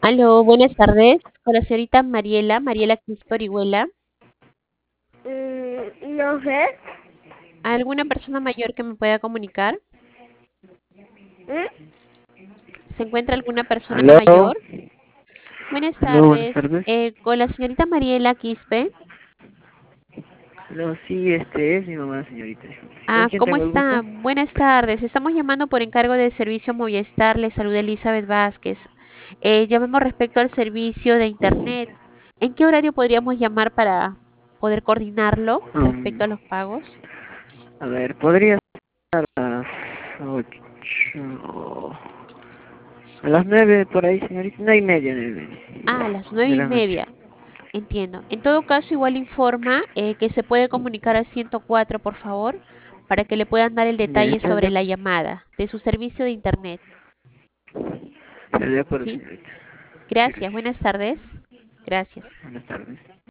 Aló, buenas tardes. Con la señorita Mariela Quispe Orihuela. No sé. ¿Alguna persona mayor que me pueda comunicar? ¿Mm? ¿Se encuentra alguna persona ¿Aló? mayor? Buenas ¿Aló? Buenas tardes. tardes. Con la señorita Mariela Quispe. No, sí, es mi mamá, señorita. ¿Con Ah, quién ¿cómo tengo el gusto? está? Buenas tardes. Estamos llamando por encargo del servicio Movistar. Le saluda Elizabeth Vázquez. Llamemos respecto al servicio de Internet. ¿En qué horario podríamos llamar para poder coordinarlo Um, respecto a los pagos? a ver, podría ser a las 8, a las 9 por ahí, señorita. 9:30, 9:30 Ah, a las nueve de y la noche. media. Entiendo. En todo caso, igual informa que se puede comunicar al 104, por favor, para que le puedan dar el Ya, detalle está sobre de, la llamada de su servicio de Internet. está de acuerdo, ¿Sí? señorita. Gracias. Gracias. Buenas tardes. Gracias. Buenas tardes.